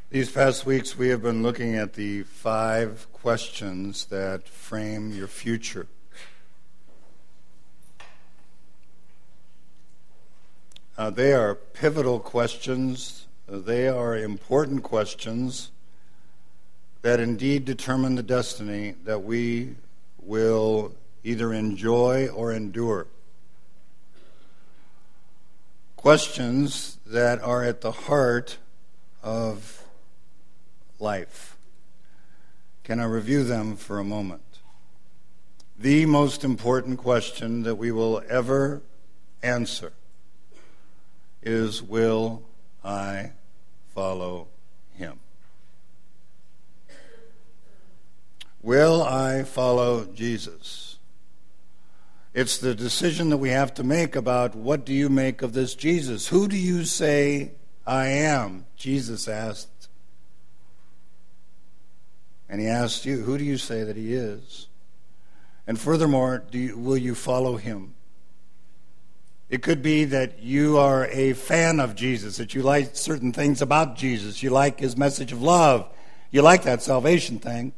These past weeks we have been looking at the 5 questions that frame your future. They are pivotal questions. They are important questions that indeed determine the destiny that we will either enjoy or endure. Questions that are at the heart of life. Can I review them for a moment? The most important question that we will ever answer is, will I follow him? Will I follow Jesus? It's the decision that we have to make about, what do you make of this Jesus? Who do you say I am? Jesus asked. And he asked you, who do you say that he is? And furthermore, will you follow him? It could be that you are a fan of Jesus, that you like certain things about Jesus. You like his message of love. You like that salvation thing.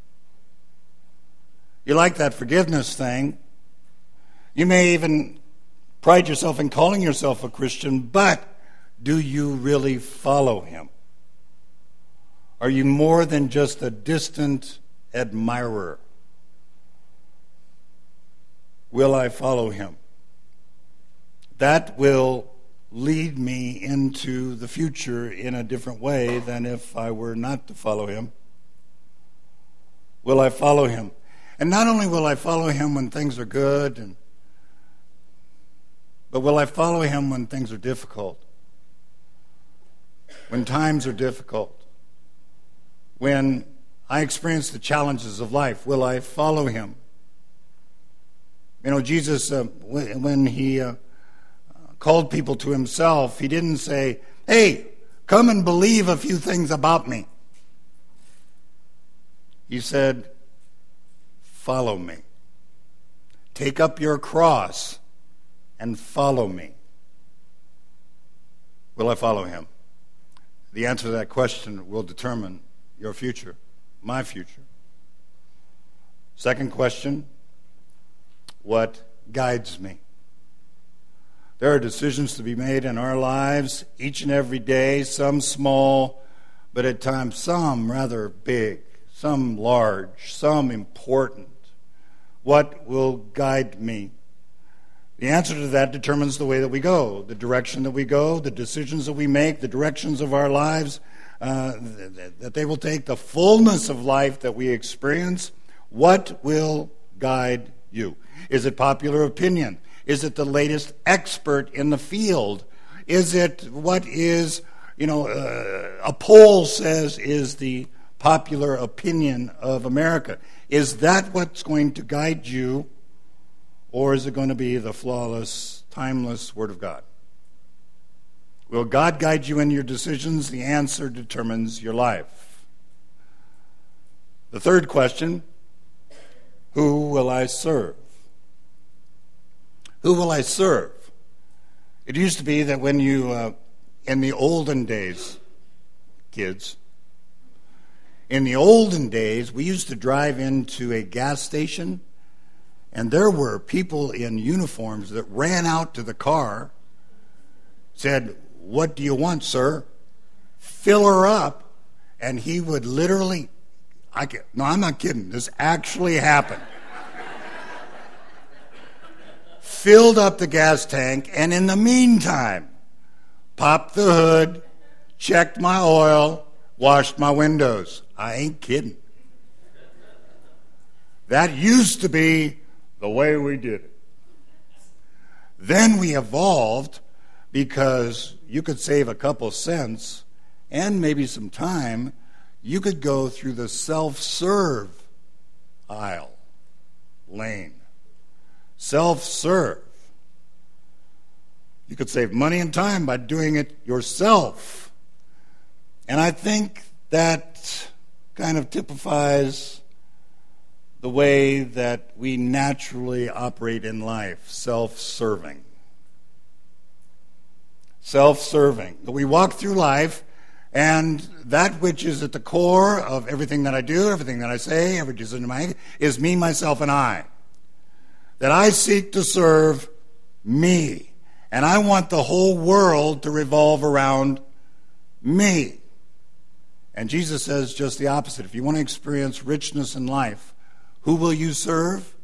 You like that forgiveness thing. You may even pride yourself in calling yourself a Christian, but do you really follow him? Are you more than just a distant admirer? Will I follow him? That will lead me into the future in a different way than if I were not to follow him. Will I follow him? And not only will I follow him when things are good, but will I follow him when things are difficult? When times are difficult? When I experience the challenges of life, will I follow him? You know, Jesus, when he called people to himself, he didn't say, hey, come and believe a few things about me. He said, follow me. Take up your cross and follow me. Will I follow him? The answer to that question will determine your future, my future. Second question, what guides me? There are decisions to be made in our lives each and every day, some small, but at times some rather big, some large, some important. What will guide me? The answer to that determines the way that we go, the direction that we go, the decisions that we make, the directions of our lives, that they will take the fullness of life that we experience. What will guide you? Is it popular opinion? Is it the latest expert in the field? Is it what is, a poll says is the popular opinion of America? Is that what's going to guide you? Or is it going to be the flawless, timeless Word of God? Will God guide you in your decisions? The answer determines your life. The third question, who will I serve? Who will I serve? It used to be that when you, in the olden days, kids, in the olden days, we used to drive into a gas station, and there were people in uniforms that ran out to the car, said, what do you want, sir? Fill her up. And he would literally, no, I'm not kidding, this actually happened. Filled up the gas tank, and in the meantime, popped the hood, checked my oil, washed my windows. I ain't kidding. That used to be the way we did it. Then we evolved because you could save a couple cents and maybe some time. You could go through the self-serve aisle, lane. Self-serve. You could save money and time by doing it yourself. And I think that kind of typifies the way that we naturally operate in life, self-serving. Self-serving. We walk through life And that which is at the core of everything that I do, everything that I say, every decision I make, is me, myself, and I. That I seek to serve me. And I want the whole world to revolve around me. And Jesus says just the opposite. If you want to experience richness in life, who will you serve?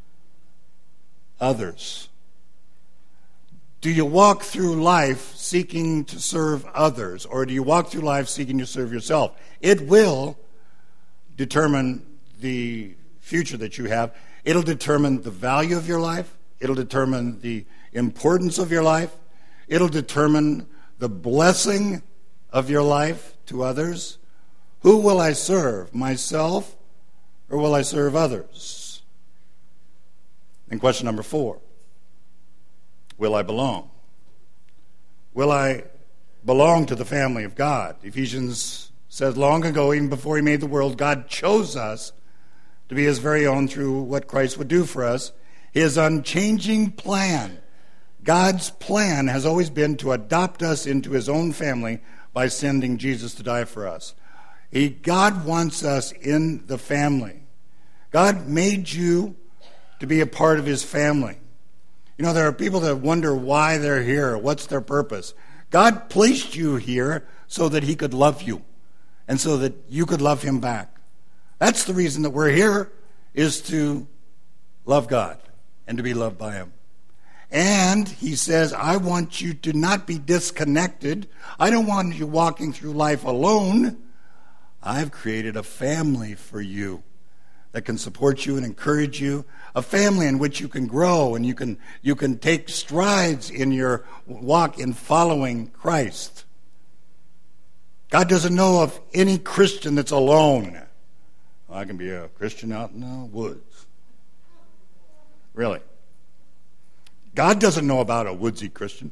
Others. Do you walk through life seeking to serve others, or do you walk through life seeking to serve yourself? It will determine the future that you have. It'll determine the value of your life. It'll determine the importance of your life. It'll determine the blessing of your life to others. Who will I serve, myself, or will I serve others? And question number 4, will I belong? Will I belong to the family of God? Ephesians says long ago, even before he made the world, God chose us to be his very own through what Christ would do for us. His unchanging plan. God's plan has always been to adopt us into his own family by sending Jesus to die for us. God wants us in the family. God made you to be a part of his family. You know, there are people that wonder why they're here, what's their purpose. God placed you here so that he could love you and so that you could love him back. That's the reason that we're here, is to love God and to be loved by him. And he says, I want you to not be disconnected. I don't want you walking through life alone. I've created a family for you that can support you and encourage you, a family in which you can grow and you can take strides in your walk in following Christ. God doesn't know of any Christian that's alone. I can be a Christian out in the woods. Really. God doesn't know about a woodsy Christian.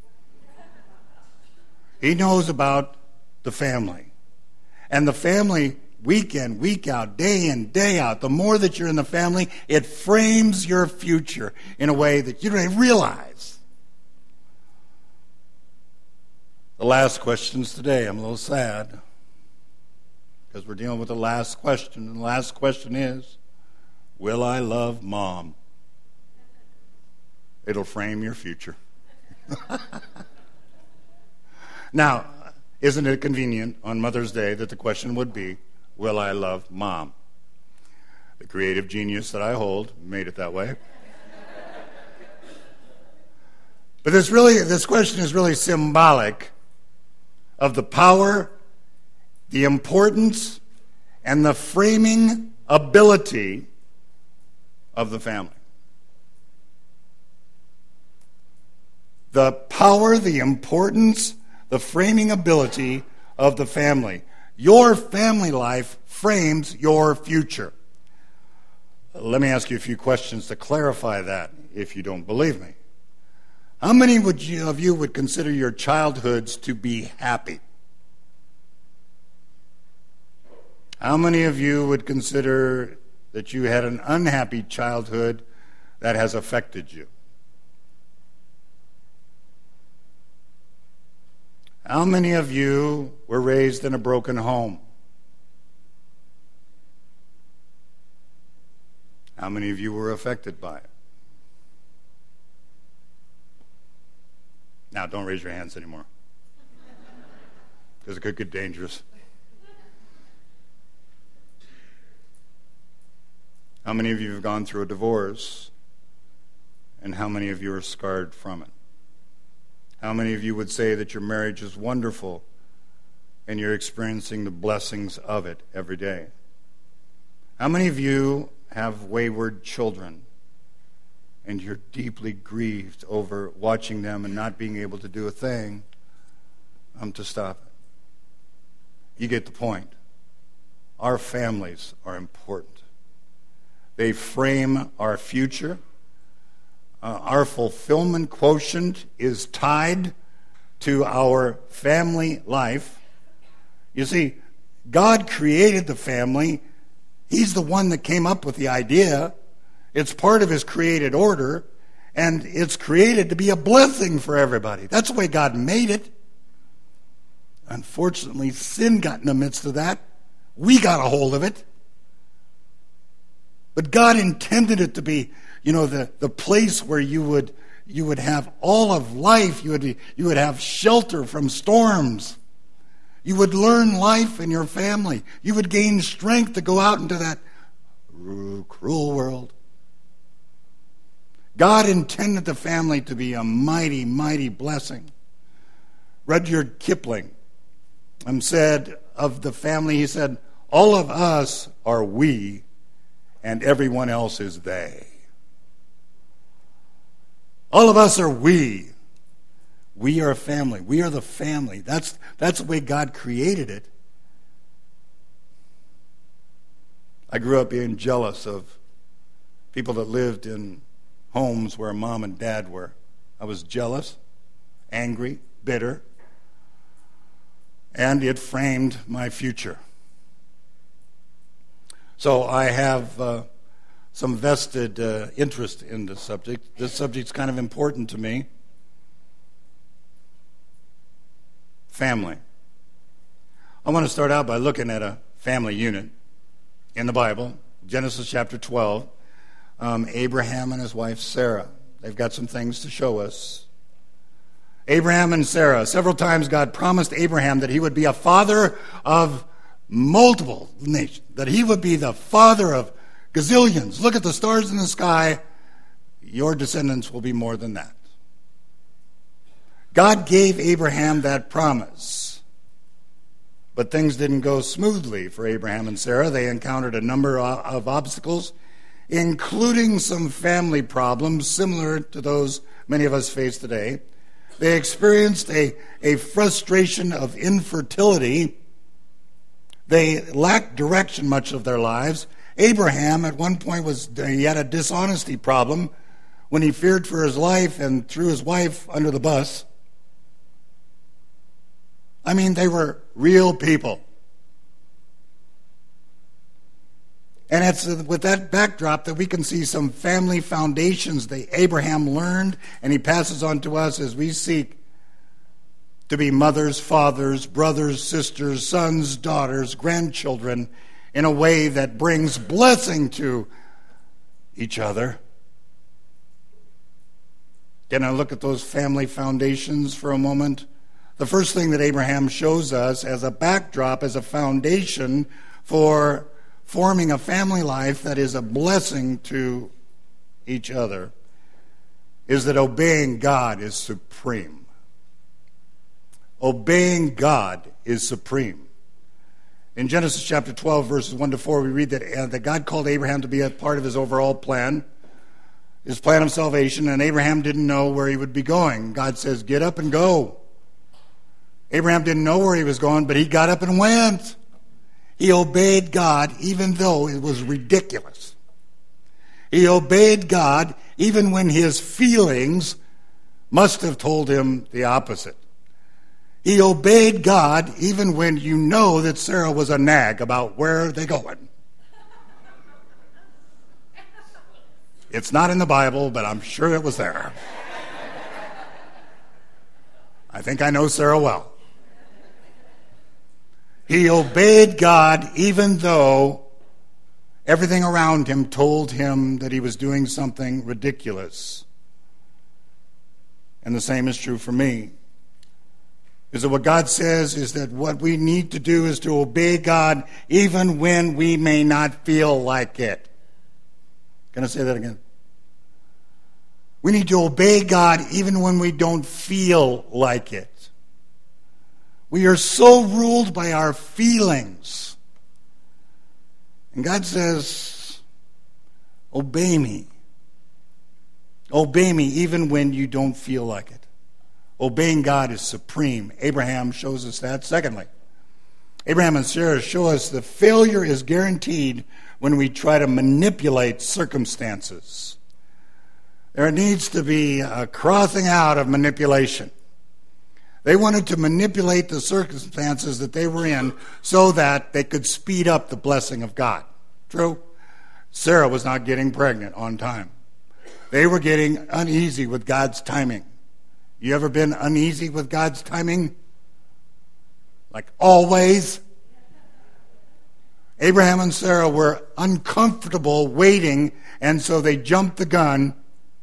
He knows about the family. And the family, week in, week out, day in, day out, the more that you're in the family, it frames your future in a way that you don't even realize. The last questions today, I'm a little sad, because we're dealing with the last question. And the last question is, will I love Mom? It'll frame your future. Now, isn't it convenient on Mother's Day that the question would be, will I love Mom? The creative genius that I hold made it that way. But this question is really symbolic of the power, the importance, and the framing ability of the family. The power, the importance, the framing ability of the family. Your family life frames your future. Let me ask you a few questions to clarify that, if you don't believe me. How many of you would consider your childhoods to be happy? How many of you would consider that you had an unhappy childhood that has affected you? How many of you were raised in a broken home? How many of you were affected by it? Now, don't raise your hands anymore, because it could get dangerous. How many of you have gone through a divorce, and how many of you are scarred from it? How many of you would say that your marriage is wonderful and you're experiencing the blessings of it every day? How many of you have wayward children and you're deeply grieved over watching them and not being able to do a thing to stop it? You get the point. Our families are important. They frame our future. Our fulfillment quotient is tied to our family life. You see, God created the family. He's the one that came up with the idea. It's part of his created order, and it's created to be a blessing for everybody. That's the way God made it. Unfortunately, sin got in the midst of that. We got a hold of it. But God intended it to be, the place where you would have all of life. You would have shelter from storms. You would learn life in your family. You would gain strength to go out into that cruel world. God intended the family to be a mighty, mighty blessing. Rudyard Kipling said of the family, he said, all of us are we, and everyone else is they. All of us are we. We are a family. We are the family. That's the way God created it. I grew up being jealous of people that lived in homes where mom and dad were. I was jealous, angry, bitter, and it framed my future. So I have some vested interest in this subject. This subject's kind of important to me. Family. I want to start out by looking at a family unit in the Bible, Genesis chapter 12. Abraham and his wife Sarah. They've got some things to show us. Abraham and Sarah. Several times God promised Abraham that he would be a father of multiple nations, that he would be the father of gazillions. Look at the stars in the sky. Your descendants will be more than that. God gave Abraham that promise. But things didn't go smoothly for Abraham and Sarah. They encountered a number of obstacles, including some family problems similar to those many of us face today. They experienced a frustration of infertility. They lacked direction much of their lives. Abraham at one point he had a dishonesty problem when he feared for his life and threw his wife under the bus. I mean, they were real people. And it's with that backdrop that we can see some family foundations that Abraham learned and he passes on to us as we seek to be mothers, fathers, brothers, sisters, sons, daughters, grandchildren in a way that brings blessing to each other. Can I look at those family foundations for a moment? The first thing that Abraham shows us as a backdrop, as a foundation for forming a family life that is a blessing to each other, is that obeying God is supreme. Obeying God is supreme. In Genesis chapter 12, verses 1 to 4, we read that God called Abraham to be a part of his overall plan, his plan of salvation, and Abraham didn't know where he would be going. God says, get up and go. Abraham didn't know where he was going, but he got up and went. He obeyed God even though it was ridiculous. He obeyed God even when his feelings must have told him the opposite. He obeyed God even when you know that Sarah was a nag about where they're going. It's not in the Bible, but I'm sure it was there. I think I know Sarah well. He obeyed God even though everything around him told him that he was doing something ridiculous. And the same is true for me. Is that what God says is that what we need to do is to obey God even when we may not feel like it. Can I say that again? We need to obey God even when we don't feel like it. We are so ruled by our feelings. And God says, obey me. Obey me even when you don't feel like it. Obeying God is supreme. Abraham shows us that. Secondly, Abraham and Sarah show us that failure is guaranteed when we try to manipulate circumstances. There needs to be a crossing out of manipulation. They wanted to manipulate the circumstances that they were in so that they could speed up the blessing of God. True? Sarah was not getting pregnant on time. They were getting uneasy with God's timing. You ever been uneasy with God's timing? Like always. Abraham and Sarah were uncomfortable waiting, and so they jumped the gun.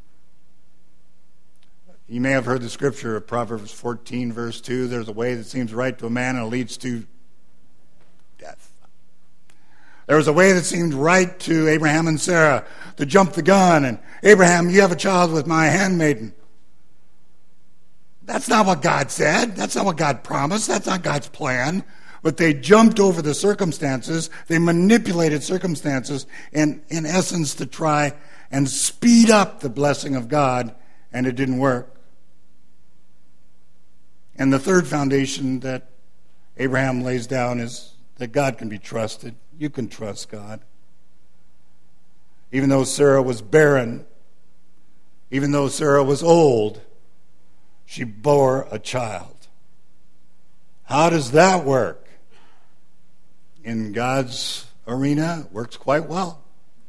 You may have heard the scripture of Proverbs 14, verse 2. There's a way that seems right to a man and it leads to death. There was a way that seemed right to Abraham and Sarah to jump the gun. And Abraham, you have a child with my handmaiden. That's not what God said. That's not what God promised. That's not God's plan. But they jumped over the circumstances. They manipulated circumstances in essence to try and speed up the blessing of God, and it didn't work. And the third foundation that Abraham lays down is that God can be trusted. You can trust God. Even though Sarah was barren, even though Sarah was old, she bore a child. How does that work? In God's arena, it works quite well.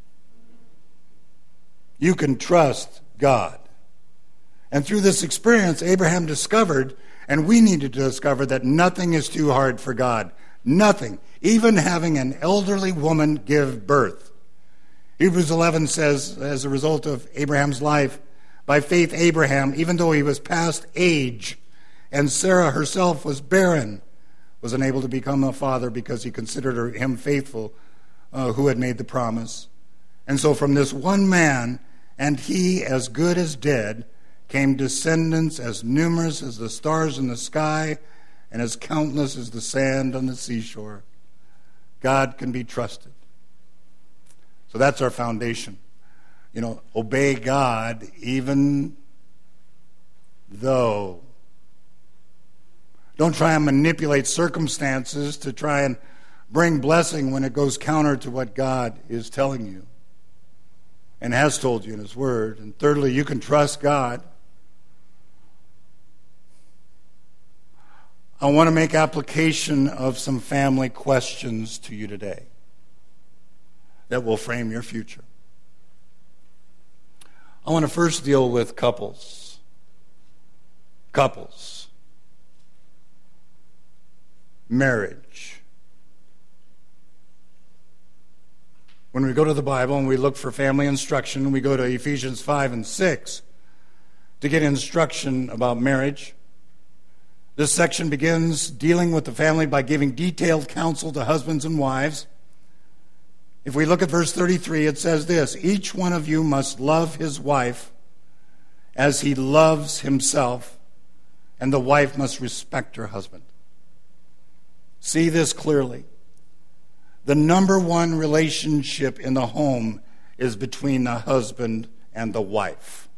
You can trust God. And through this experience, Abraham discovered, and we need to discover, that nothing is too hard for God. Nothing. Even having an elderly woman give birth. Hebrews 11 says, as a result of Abraham's life, by faith Abraham, even though he was past age, and Sarah herself was barren, was unable to become a father because he considered him faithful who had made the promise. And so from this one man, and he as good as dead, came descendants as numerous as the stars in the sky and as countless as the sand on the seashore. God can be trusted. So that's our foundation. Obey God even though. Don't try and manipulate circumstances to try and bring blessing when it goes counter to what God is telling you and has told you in His Word. And thirdly, you can trust God. I want to make application of some family questions to you today that will frame your future. I want to first deal with couples. Couples. Marriage. When we go to the Bible and we look for family instruction, we go to Ephesians 5 and 6 to get instruction about marriage. This section begins dealing with the family by giving detailed counsel to husbands and wives. If we look at verse 33, it says this: each one of you must love his wife as he loves himself, and the wife must respect her husband. See this clearly. The number one relationship in the home is between the husband and the wife.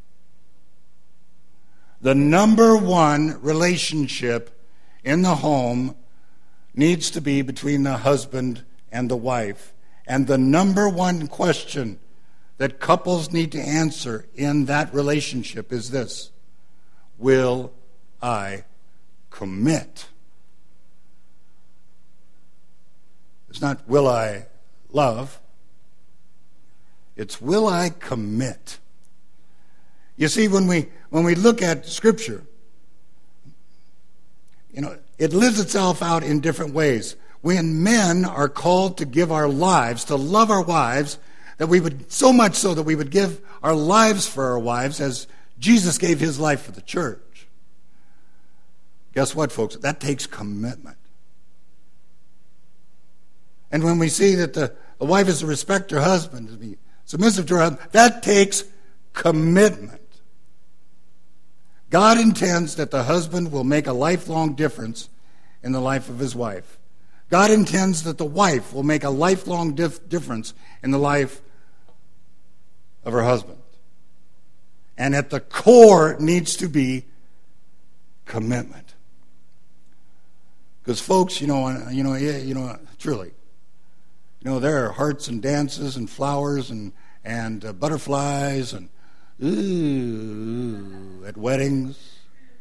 The number one relationship in the home needs to be between the husband and the wife. And the number one question that couples need to answer in that relationship is this: will I commit? It's not will I love. It's will I commit? You see, when we look at Scripture, it lives itself out in different ways. When men are called to give our lives, to love our wives, that we would, so much so that we would give our lives for our wives as Jesus gave his life for the church. Guess what, folks? That takes commitment. And when we see that the wife is to respect her husband, to be submissive to her husband, that takes commitment. God intends that the husband will make a lifelong difference in the life of his wife. God intends that the wife will make a lifelong difference in the life of her husband. And at the core needs to be commitment. Because folks, truly, there are hearts and dances and flowers and butterflies and at weddings.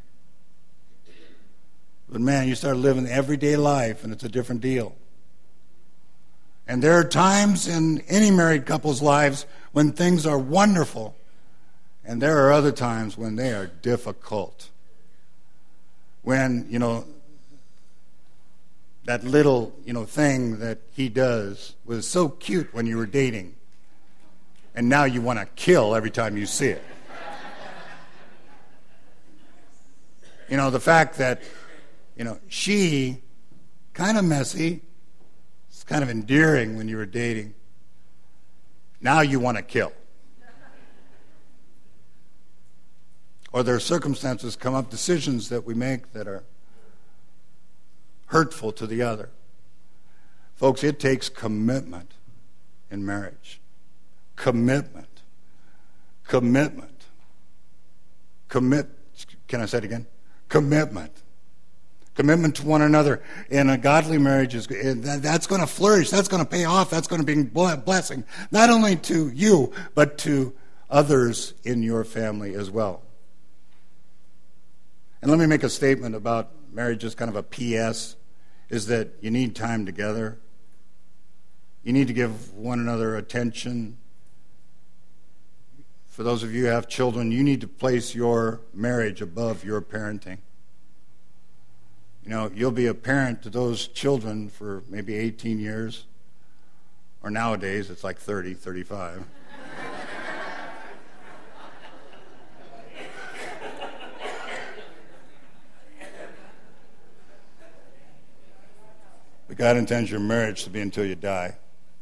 But man, you start living everyday life and it's a different deal. And there are times in any married couple's lives when things are wonderful, and there are other times when they are difficult. When, that little, thing that he does was so cute when you were dating, and now you want to kill every time you see it. The fact that, she, kind of messy, it's kind of endearing when you were dating. Now you want to kill. Or there are circumstances come up, decisions that we make that are hurtful to the other. Folks, it takes commitment in marriage. Commitment. Commitment. Can I say it again? Commitment. Commitment to one another in a godly marriage that's going to flourish. That's going to pay off. That's going to bring blessing, not only to you, but to others in your family as well. And let me make a statement about marriage, just kind of a PS, is that you need time together. You need to give one another attention. For those of you who have children, you need to place your marriage above your parenting. You'll be a parent to those children for maybe 18 years, or nowadays it's like 30, 35. But God intends your marriage to be until you die.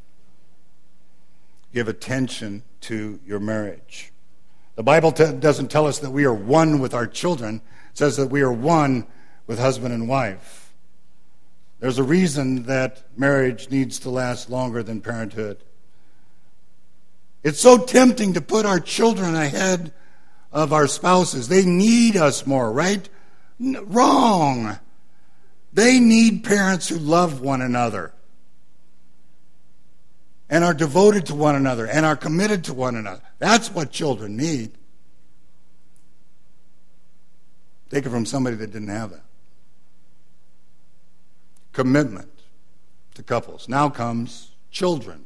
Give attention to your marriage. The Bible doesn't tell us that we are one with our children. It says that we are one with husband and wife. There's a reason that marriage needs to last longer than parenthood. It's so tempting to put our children ahead of our spouses. They need us more, right? Wrong. They need parents who love one another and are devoted to one another and are committed to one another. That's what children need. Take it from somebody that didn't have that. Commitment to couples. Now comes children.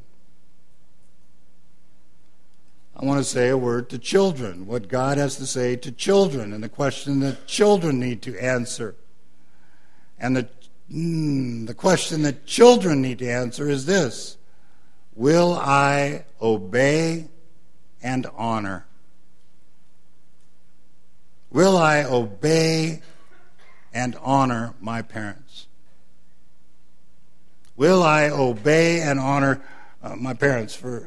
I want to say a word to children, what God has to say to children, and the question that children need to answer. And the question that children need to answer is this: will I obey and honor? Will I obey and honor my parents? Will I obey and honor my parents? For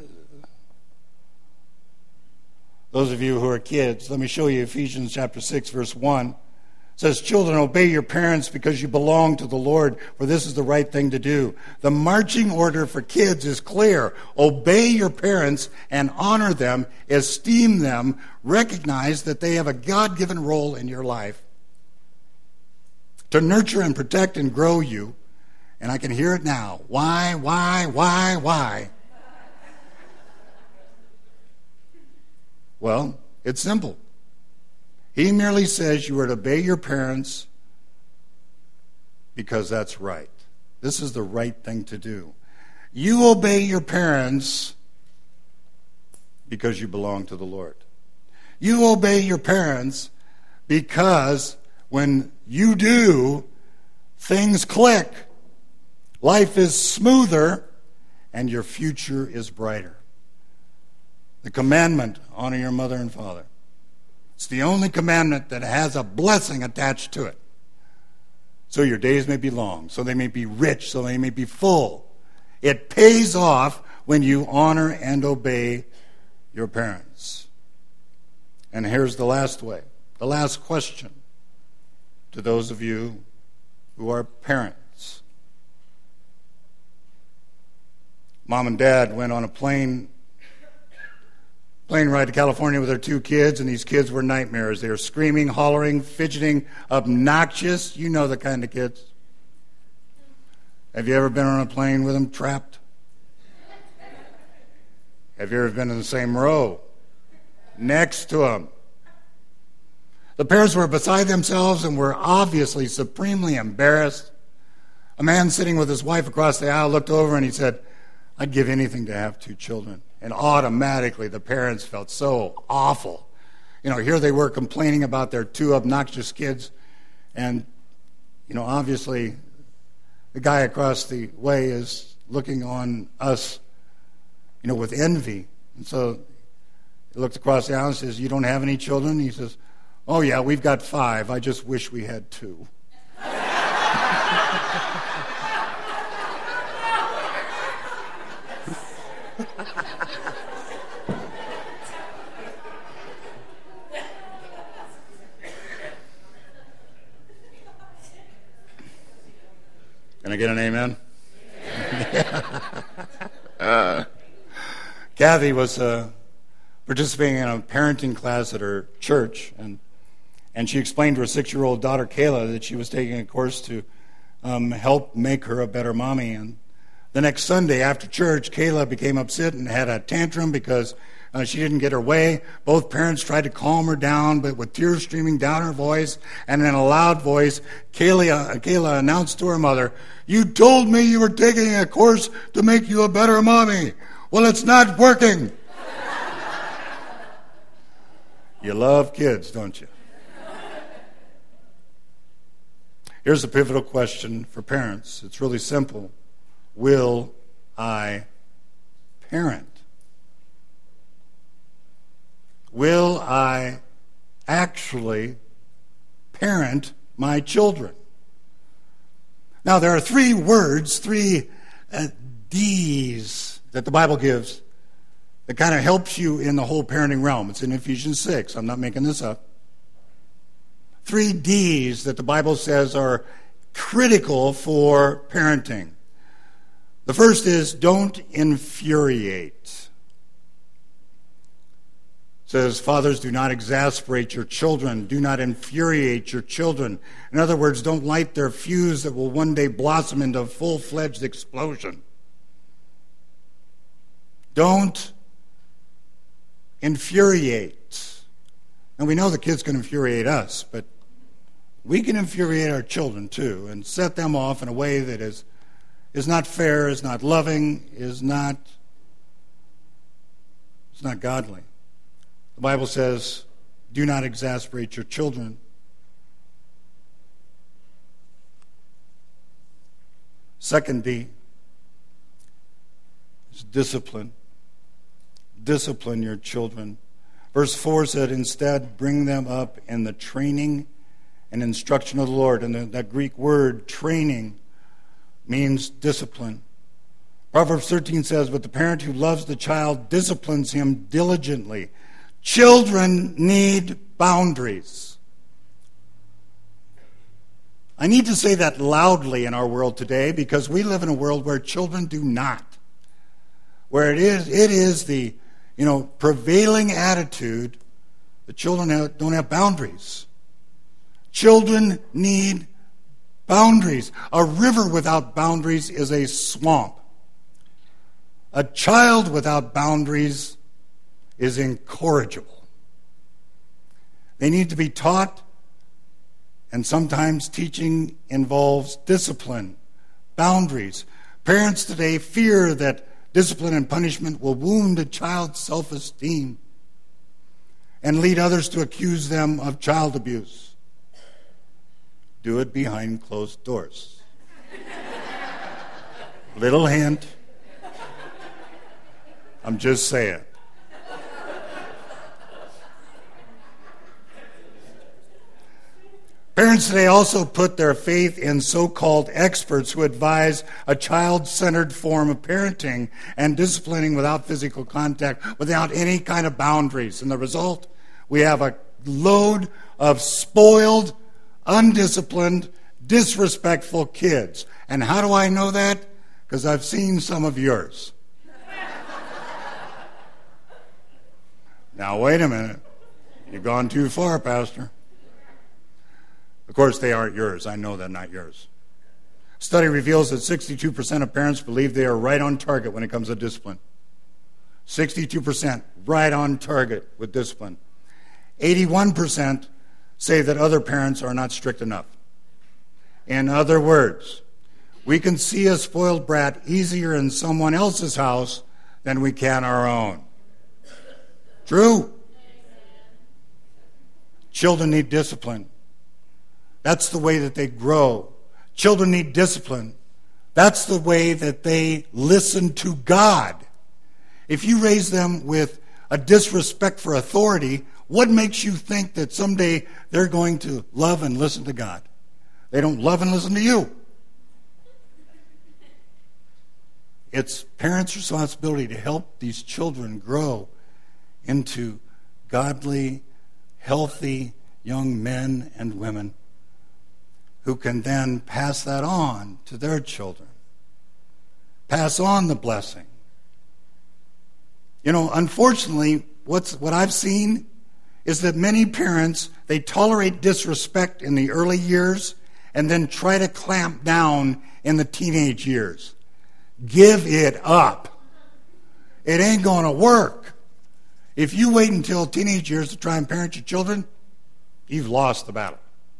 those of you who are kids, let me show you Ephesians chapter 6, verse 1. It says, "Children, obey your parents because you belong to the Lord, for this is the right thing to do." The marching order for kids is clear. Obey your parents and honor them, esteem them, recognize that they have a God-given role in your life to nurture and protect and grow you. And I can hear it now. Why? Well, it's simple. He merely says you are to obey your parents because that's right. This is the right thing to do. You obey your parents because you belong to the Lord. You obey your parents because when you do, things click. Life is smoother and your future is brighter. The commandment, honor your mother and father. It's the only commandment that has a blessing attached to it. So your days may be long, so they may be rich, so they may be full. It pays off when you honor and obey your parents. And here's the last way, the last question to those of you who are parents. Mom and Dad went on a plane ride to California with their 2 kids, and these kids were nightmares. They were screaming, hollering, fidgeting, obnoxious. You know the kind of kids. Have you ever been on a plane with them trapped? Have you ever been in the same row next to them? The parents were beside themselves and were obviously supremely embarrassed. A man sitting with his wife across the aisle looked over and he said, "I'd give anything to have 2 children." And automatically the parents felt so awful. Here they were complaining about their 2 obnoxious kids. And, obviously the guy across the way is looking on us, with envy. And so he looked across the aisle and says, "You don't have any children?" He says, "Oh yeah, we've got 5. I just wish we had 2." Can I get an amen? Kathy was participating in a parenting class at her church, and she explained to her 6-year-old daughter, Kayla, that she was taking a course to help make her a better mommy. And the next Sunday after church, Kayla became upset and had a tantrum because she didn't get her way. Both parents tried to calm her down, but with tears streaming down her voice and in a loud voice, Kayla announced to her mother, "You told me you were taking a course to make you a better mommy. Well, it's not working." You love kids, don't you? Here's a pivotal question for parents. It's really simple. Will I parent? Will I actually parent my children? Now, there are 3 words, 3 D's that the Bible gives that kind of helps you in the whole parenting realm. It's in Ephesians 6. I'm not making this up. 3 D's that the Bible says are critical for parenting. The first is don't infuriate. It says, fathers, do not exasperate your children. Do not infuriate your children. In other words, don't light their fuse that will one day blossom into a full-fledged explosion. Don't infuriate. And we know the kids can infuriate us, but we can infuriate our children too and set them off in a way that is not fair, is not loving, is not godly. The Bible says, do not exasperate your children. Second D is discipline. Discipline your children. Verse 4 said, instead, bring them up in the training and instruction of the Lord. And that Greek word, training, means discipline. Proverbs 13 says, but the parent who loves the child disciplines him diligently. Children need boundaries. I need to say that loudly in our world today because we live in a world where children do not. Where it is the prevailing attitude that children don't have boundaries. Children need boundaries. A river without boundaries is a swamp. A child without boundaries is incorrigible. They need to be taught, and sometimes teaching involves discipline, boundaries. Parents today fear that discipline and punishment will wound a child's self-esteem and lead others to accuse them of child abuse. Do it behind closed doors. Little hint. I'm just saying. Parents today also put their faith in so-called experts who advise a child-centered form of parenting and disciplining without physical contact, without any kind of boundaries. And the result, we have a load of spoiled, undisciplined, disrespectful kids. And how do I know that? Because I've seen some of yours. Now, wait a minute. You've gone too far, Pastor. Of course, they aren't yours. I know they're not yours. Study reveals that 62% of parents believe they are right on target when it comes to discipline. 62% right on target with discipline. 81% say that other parents are not strict enough. In other words, we can see a spoiled brat easier in someone else's house than we can our own. True? Children need discipline. That's the way that they grow. Children need discipline That's the way that they listen to God. If you raise them with a disrespect for authority, what makes you think that someday they're going to love and listen to God? They don't love and listen to you. It's parents' responsibility to help these children grow into godly, healthy young men and women who can then pass that on to their children. Pass on the blessing. You know, unfortunately, what I've seen is that many parents, they tolerate disrespect in the early years and then try to clamp down in the teenage years. Give it up. It ain't going to work. If you wait until teenage years to try and parent your children, you've lost the battle.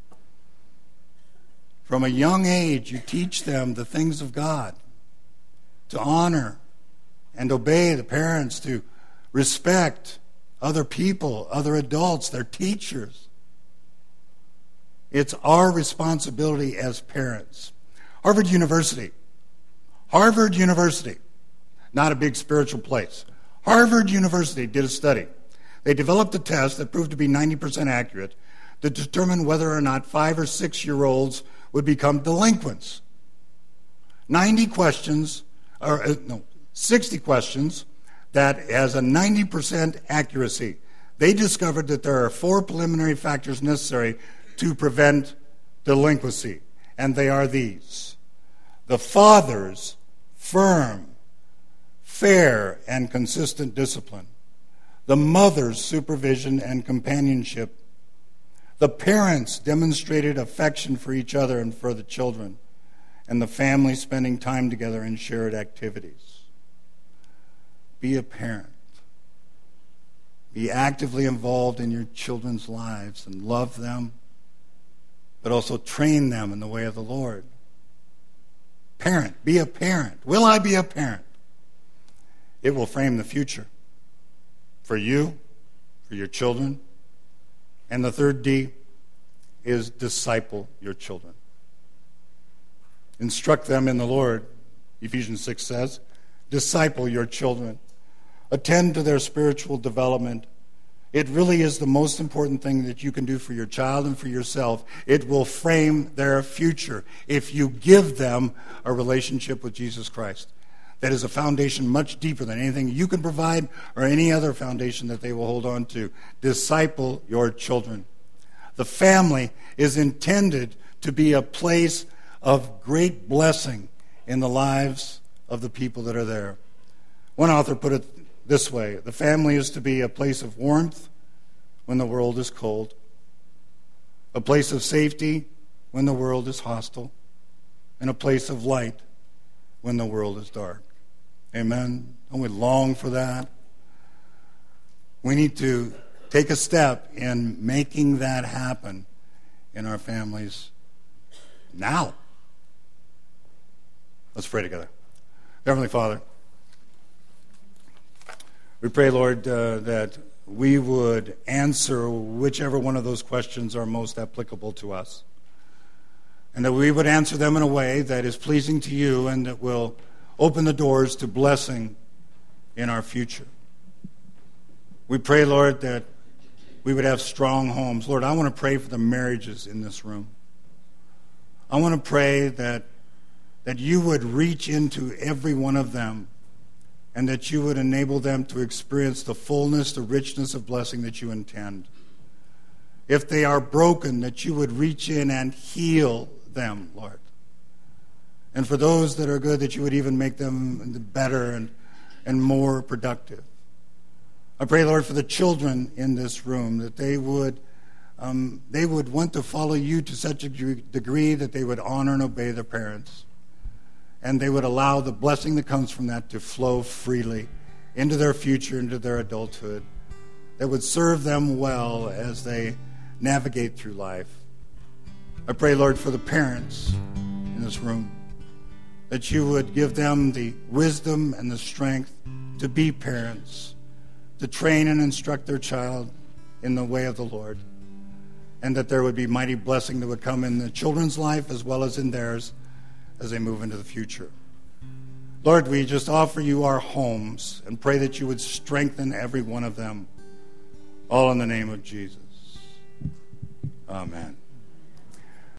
From a young age, you teach them the things of God, to honor and obey the parents, to respect other people, other adults, their teachers. It's our responsibility as parents. Harvard University, not a big spiritual place. Harvard University did a study. They developed a test that proved to be 90% accurate to determine whether or not 5 or 6 year olds would become delinquents. 60 questions that has a 90% accuracy. They discovered that there are 4 preliminary factors necessary to prevent delinquency, and they are these: the father's firm, fair, and consistent discipline, the mother's supervision and companionship, the parents' demonstrated affection for each other and for the children, and the family spending time together in shared activities. Be a parent. Be actively involved in your children's lives and love them, but also train them in the way of the Lord. Parent. Be a parent. Will I be a parent? It will frame the future for you, for your children. And the third D is disciple your children. Instruct them in the Lord, Ephesians 6 says. Disciple your children. Attend to their spiritual development. It really is the most important thing that you can do for your child and for yourself. It will frame their future if you give them a relationship with Jesus Christ. That is a foundation much deeper than anything you can provide or any other foundation that they will hold on to. Disciple your children. The family is intended to be a place of great blessing in the lives of the people that are there. One author put it this way: the family is to be a place of warmth when the world is cold, a place of safety when the world is hostile, and a place of light when the world is dark. Amen? Don't we long for that? We need to take a step in making that happen in our families now. Let's pray together. Heavenly Father, we pray, Lord, that we would answer whichever one of those questions are most applicable to us, and that we would answer them in a way that is pleasing to you and that will open the doors to blessing in our future. We pray, Lord, that we would have strong homes. Lord, I want to pray for the marriages in this room. I want to pray that you would reach into every one of them and that you would enable them to experience the fullness, the richness of blessing that you intend. If they are broken, that you would reach in and heal them, Lord. And for those that are good, that you would even make them better and more productive. I pray, Lord, for the children in this room, that they would want to follow you to such a degree that they would honor and obey their parents. And they would allow the blessing that comes from that to flow freely into their future, into their adulthood, that would serve them well as they navigate through life. I pray, Lord, for the parents in this room, that you would give them the wisdom and the strength to be parents, to train and instruct their child in the way of the Lord, and that there would be mighty blessing that would come in the children's life as well as in theirs, as they move into the future. Lord, we just offer you our homes and pray that you would strengthen every one of them. All in the name of Jesus. Amen.